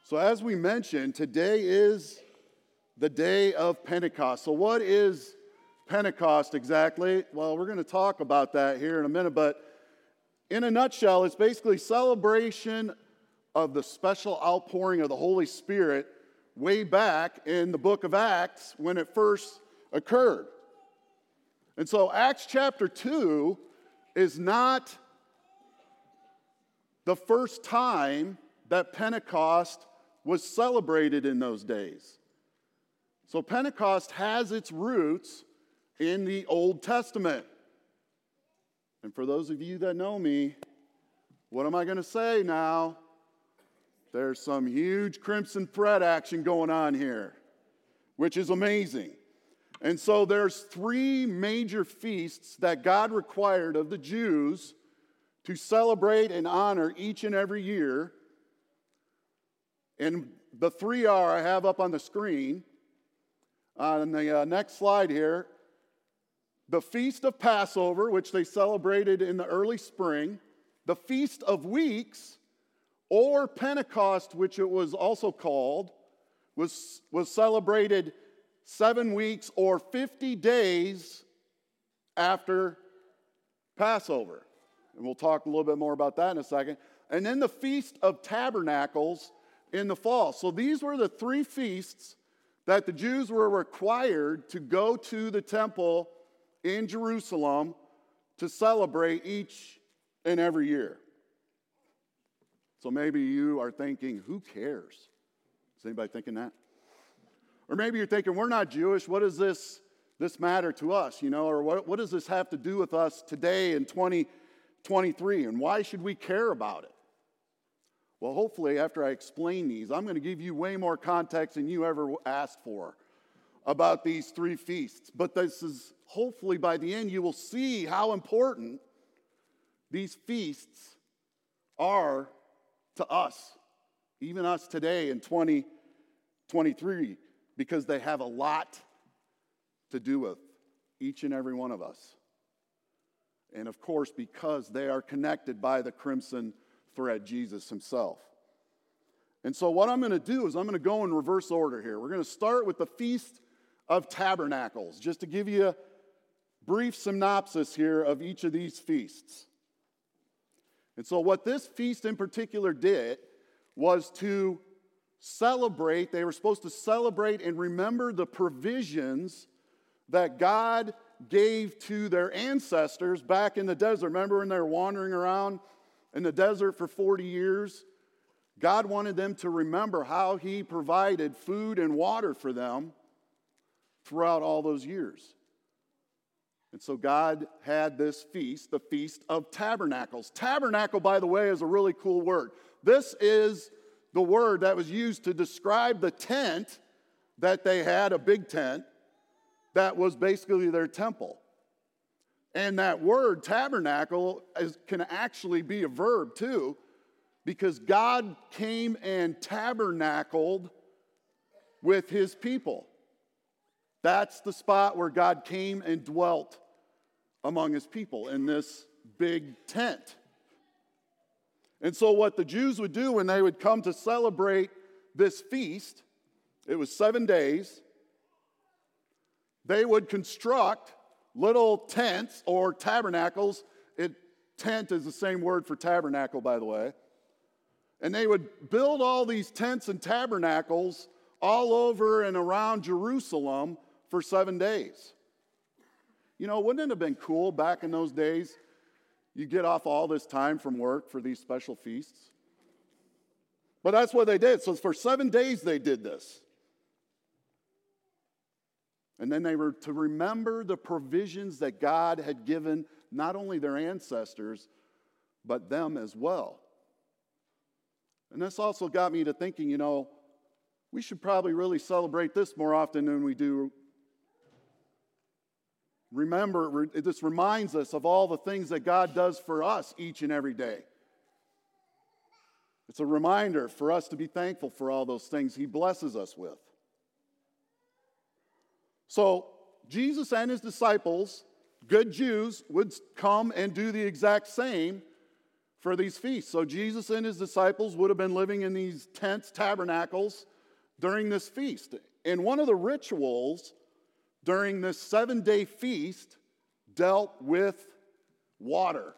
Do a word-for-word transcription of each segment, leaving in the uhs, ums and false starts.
So as we mentioned, today is the day of Pentecost. So what is Pentecost exactly? Well, we're going to talk about that here in a minute, but in a nutshell, it's basically celebration of the special outpouring of the Holy Spirit way back in the book of Acts when it first occurred. And so Acts chapter two is not the first time that Pentecost was celebrated in those days. So Pentecost has its roots in the Old Testament. And for those of you that know me, what am I going to say now? There's some huge crimson thread action going on here, which is amazing. And so there's three major feasts that God required of the Jews to celebrate and honor each and every year. And the three are, I have up on the screen, on the uh, next slide here, the Feast of Passover, which they celebrated in the early spring, the Feast of Weeks, or Pentecost, which it was also called, was, was celebrated seven weeks or fifty days after Passover. And we'll talk a little bit more about that in a second. And then the Feast of Tabernacles in the fall. So these were the three feasts that the Jews were required to go to the temple in Jerusalem to celebrate each and every year. So maybe you are thinking, who cares? Is anybody thinking that? Or maybe you're thinking, we're not Jewish. What does this, this matter to us? You know, or what, what does this have to do with us today in twenty twenty-three? And why should we care about it? Well, hopefully, after I explain these, I'm going to give you way more context than you ever asked for about these three feasts. But this is, hopefully, by the end, you will see how important these feasts are to us, even us today in twenty twenty-three, because they have a lot to do with each and every one of us. And of course, because they are connected by the crimson thread, Jesus himself. And so what I'm going to do is I'm going to go in reverse order here. We're going to start with the Feast of Tabernacles, just to give you a brief synopsis here of each of these feasts. And so what this feast in particular did was to celebrate, they were supposed to celebrate and remember the provisions that God gave to their ancestors back in the desert. Remember when they were wandering around in the desert for forty years? God wanted them to remember how he provided food and water for them throughout all those years. And so God had this feast, the Feast of Tabernacles. Tabernacle, by the way, is a really cool word. This is the word that was used to describe the tent that they had, a big tent, that was basically their temple. And that word, tabernacle, is, can actually be a verb too, because God came and tabernacled with his people. That's the spot where God came and dwelt among his people, in this big tent. And so what the Jews would do when they would come to celebrate this feast, it was seven days, they would construct little tents or tabernacles. It, tent is the same word for tabernacle, by the way. And they would build all these tents and tabernacles all over and around Jerusalem for seven days. You know, wouldn't it have been cool back in those days? You get off all this time from work for these special feasts. But that's what they did. So for seven days they did this. And then they were to remember the provisions that God had given not only their ancestors, but them as well. And this also got me to thinking, you know, we should probably really celebrate this more often than we do. Remember, this reminds us of all the things that God does for us each and every day. It's a reminder for us to be thankful for all those things he blesses us with. So Jesus and his disciples, good Jews, would come and do the exact same for these feasts. So Jesus and his disciples would have been living in these tents, tabernacles, during this feast. And one of the rituals during this seven-day feast dealt with water.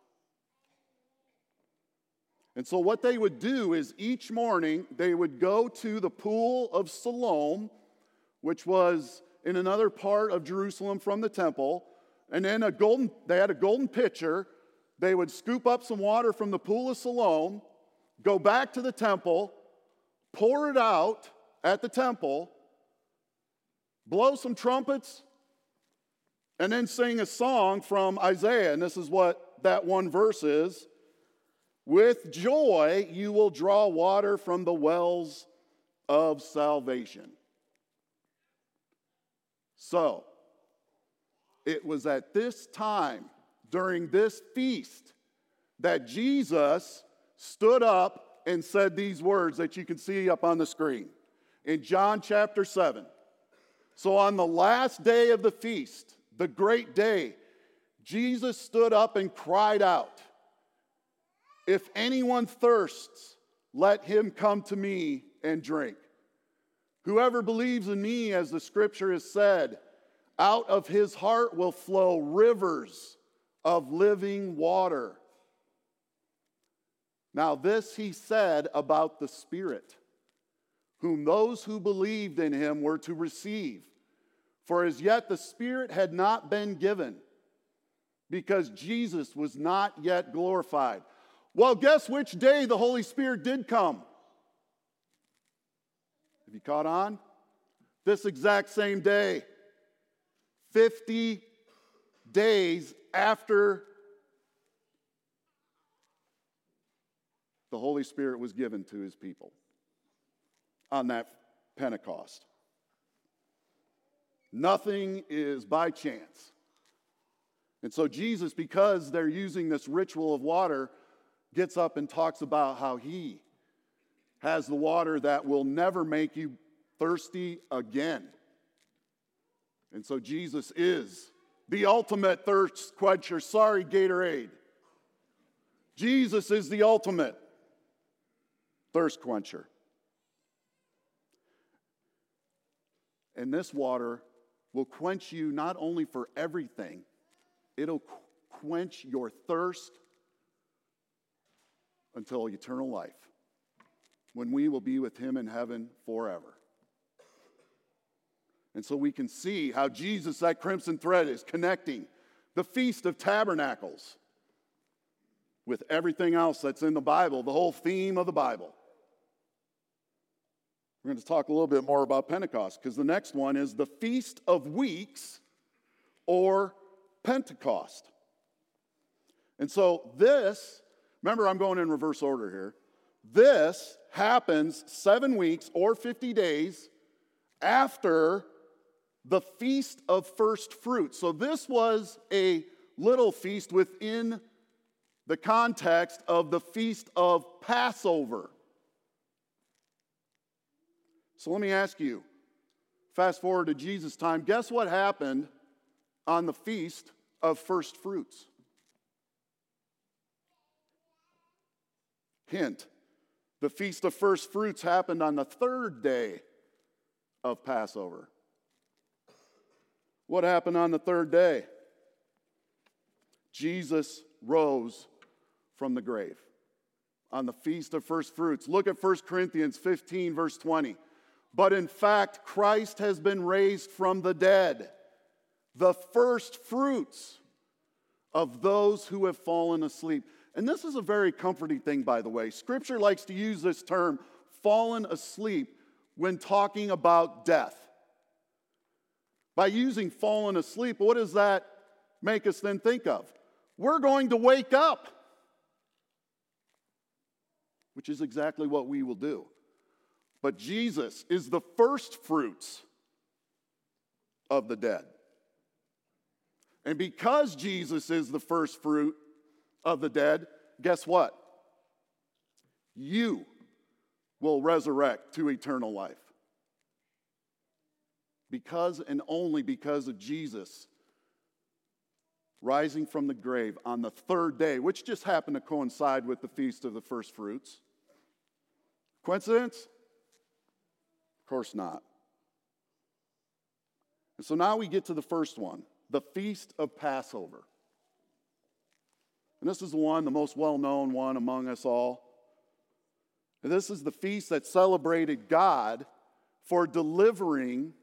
And so what they would do is each morning they would go to the pool of Siloam, which was in another part of Jerusalem from the temple, and then a golden, they had a golden pitcher. They would scoop up some water from the pool of Siloam, go back to the temple, pour it out at the temple, blow some trumpets, and then sing a song from Isaiah. And this is what that one verse is. With joy you will draw water from the wells of salvation. So, it was at this time, during this feast, that Jesus stood up and said these words that you can see up on the screen in John chapter seven. So on the last day of the feast, the great day, Jesus stood up and cried out, "If anyone thirsts, let him come to me and drink. Whoever believes in me, as the scripture has said, out of his heart will flow rivers of living water." Now this he said about the Spirit, whom those who believed in him were to receive. For as yet the Spirit had not been given, because Jesus was not yet glorified. Well, guess which day the Holy Spirit did come? Have you caught on? This exact same day. fifty days after the Holy Spirit was given to his people on that Pentecost. Nothing is by chance. And so Jesus, because they're using this ritual of water, gets up and talks about how he has the water that will never make you thirsty again. And so Jesus is the ultimate thirst quencher. Sorry, Gatorade. Jesus is the ultimate thirst quencher. And this water will quench you not only for everything, it'll quench your thirst until eternal life, when we will be with him in heaven forever. And so we can see how Jesus, that crimson thread, is connecting the Feast of Tabernacles with everything else that's in the Bible, the whole theme of the Bible. We're going to talk a little bit more about Pentecost, because the next one is the Feast of Weeks, or Pentecost. And so this, remember I'm going in reverse order here, this happens seven weeks or fifty days after the Feast of First Fruits. So this was a little feast within the context of the Feast of Passover. So let me ask you, fast forward to Jesus' time, guess what happened on the Feast of First Fruits? Hint, the Feast of First Fruits happened on the third day of Passover. What happened on the third day? Jesus rose from the grave on the Feast of First Fruits. Look at First Corinthians fifteen, verse twenty. But in fact, Christ has been raised from the dead, the first fruits of those who have fallen asleep. And this is a very comforting thing, by the way. Scripture likes to use this term, fallen asleep, when talking about death. By using fallen asleep, what does that make us then think of? We're going to wake up, which is exactly what we will do. But Jesus is the first fruits of the dead. And because Jesus is the first fruit of the dead, guess what? You will resurrect to eternal life. Because and only because of Jesus rising from the grave on the third day, which just happened to coincide with the Feast of the First Fruits. Coincidence? Of course not. And so now we get to the first one, the Feast of Passover. And this is the one, the most well-known one among us all. And this is the feast that celebrated God for delivering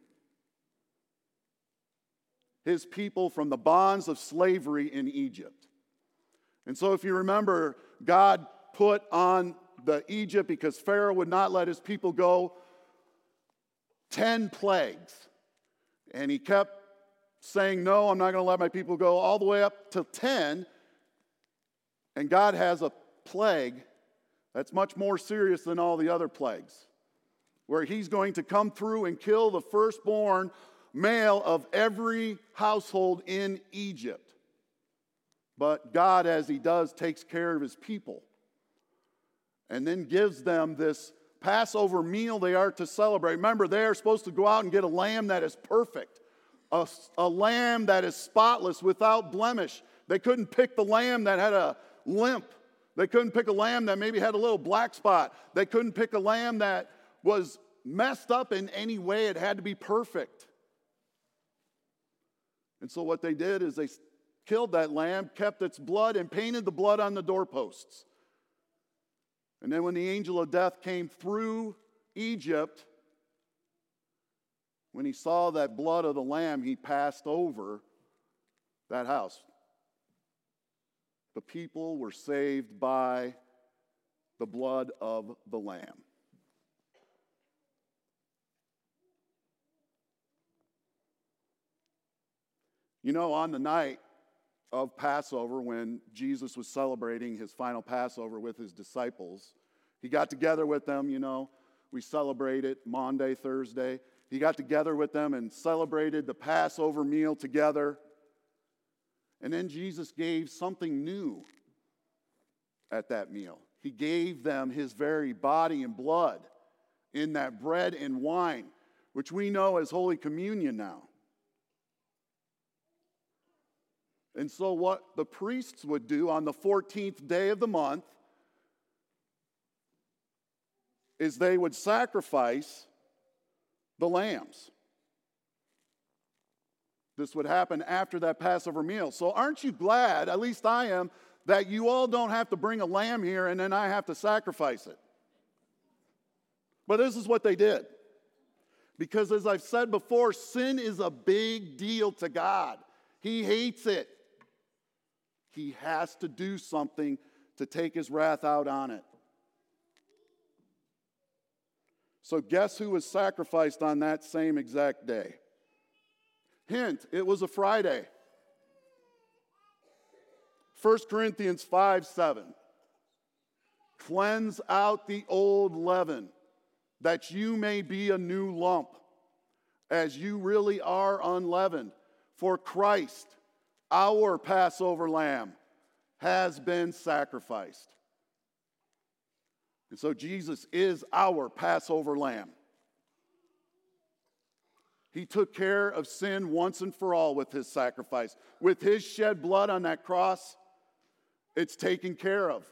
his people from the bonds of slavery in Egypt. And so if you remember, God put on the Egypt, because Pharaoh would not let his people go, ten plagues. And he kept saying, no, I'm not going to let my people go, all the way up to ten. And God has a plague that's much more serious than all the other plagues, where he's going to come through and kill the firstborn male of every household in Egypt. But God, as he does, takes care of his people and then gives them this Passover meal they are to celebrate. Remember, they are supposed to go out and get a lamb that is perfect, a, a lamb that is spotless, without blemish. They couldn't pick the lamb that had a limp. They couldn't pick a lamb that maybe had a little black spot. They couldn't pick a lamb that was messed up in any way. It had to be perfect. And so what they did is they killed that lamb, kept its blood, and painted the blood on the doorposts. And then when the angel of death came through Egypt, when he saw that blood of the lamb, he passed over that house. The people were saved by the blood of the lamb. You know, on the night of Passover, when Jesus was celebrating his final Passover with his disciples, he got together with them, you know, we celebrate it Monday, Thursday. He got together with them and celebrated the Passover meal together. And then Jesus gave something new at that meal. He gave them his very body and blood in that bread and wine, which we know as Holy Communion now. And so what the priests would do on the fourteenth day of the month is they would sacrifice the lambs. This would happen after that Passover meal. So aren't you glad, at least I am, that you all don't have to bring a lamb here and then I have to sacrifice it? But this is what they did. Because as I've said before, sin is a big deal to God. He hates it. He has to do something to take his wrath out on it. So guess who was sacrificed on that same exact day? Hint, it was a Friday. First Corinthians five seven. Cleanse out the old leaven, that you may be a new lump, as you really are unleavened. For Christ, our Passover lamb, has been sacrificed. And so Jesus is our Passover lamb. He took care of sin once and for all with his sacrifice. With his shed blood on that cross, it's taken care of.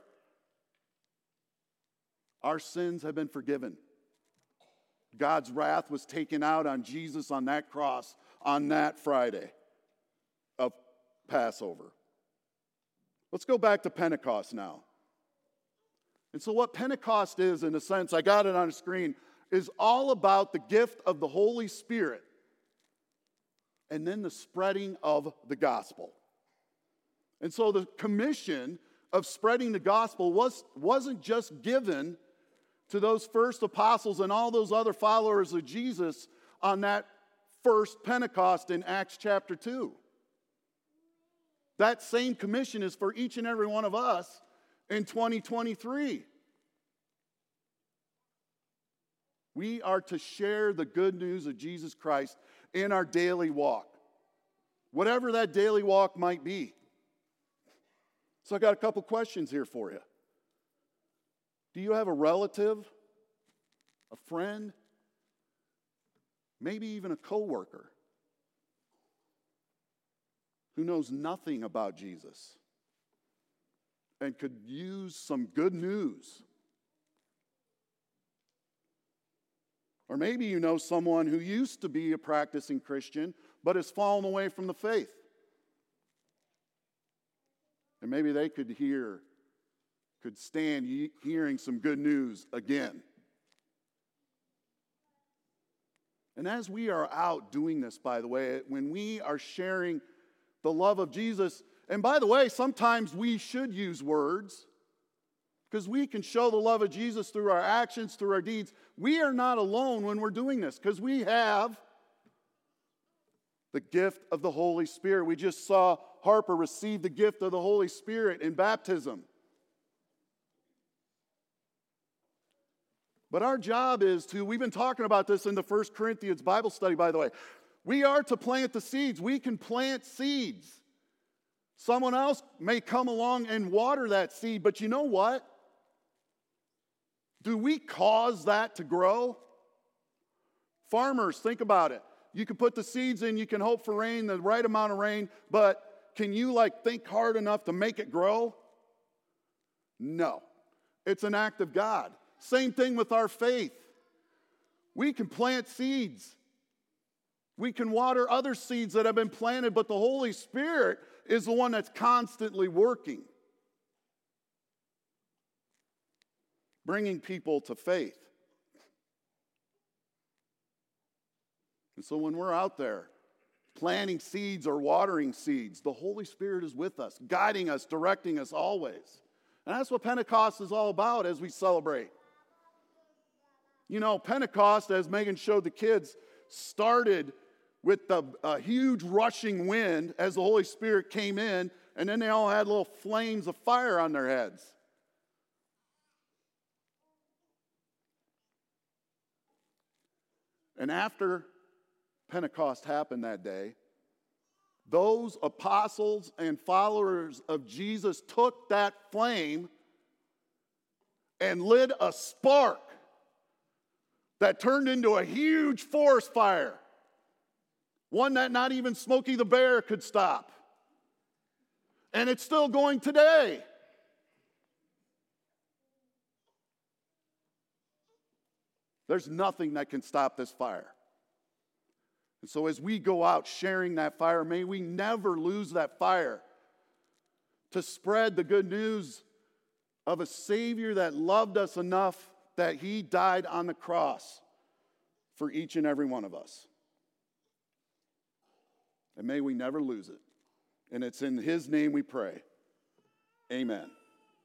Our sins have been forgiven. God's wrath was taken out on Jesus on that cross on that Friday of Passover. Let's go back to Pentecost now. And so what Pentecost is, in a sense, I got it on the screen, is all about the gift of the Holy Spirit and then the spreading of the gospel. And so the commission of spreading the gospel was, wasn't just given to those first apostles and all those other followers of Jesus on that first Pentecost in Acts chapter two. That same commission is for each and every one of us in twenty twenty-three. We are to share the good news of Jesus Christ in our daily walk, whatever that daily walk might be. So I got a couple questions here for you. Do you have a relative, a friend, maybe even a coworker who knows nothing about Jesus and could use some good news. Or maybe you know someone who used to be a practicing Christian but has fallen away from the faith. And maybe they could hear, could stand hearing some good news again. And as we are out doing this, by the way, when we are sharing the love of Jesus, and by the way, sometimes we should use words because we can show the love of Jesus through our actions, through our deeds. We are not alone when we're doing this because we have the gift of the Holy Spirit. We just saw Harper receive the gift of the Holy Spirit in baptism. But our job is to, we've been talking about this in the First Corinthians Bible study, by the way. We are to plant the seeds. We can plant seeds. Someone else may come along and water that seed, but you know what? Do we cause that to grow? Farmers, think about it. You can put the seeds in, you can hope for rain, the right amount of rain, but can you like think hard enough to make it grow? No. It's an act of God. Same thing with our faith. We can plant seeds. We can water other seeds that have been planted, but the Holy Spirit is the one that's constantly working, bringing people to faith. And so when we're out there planting seeds or watering seeds, the Holy Spirit is with us, guiding us, directing us always. And that's what Pentecost is all about as we celebrate. You know, Pentecost, as Megan showed the kids, started with the a huge rushing wind as the Holy Spirit came in, and then they all had little flames of fire on their heads. And after Pentecost happened that day, those apostles and followers of Jesus took that flame and lit a spark that turned into a huge forest fire, one that not even Smokey the Bear could stop. And it's still going today. There's nothing that can stop this fire. And so as we go out sharing that fire, may we never lose that fire to spread the good news of a Savior that loved us enough that He died on the cross for each and every one of us. And may we never lose it. And it's in His name we pray. Amen.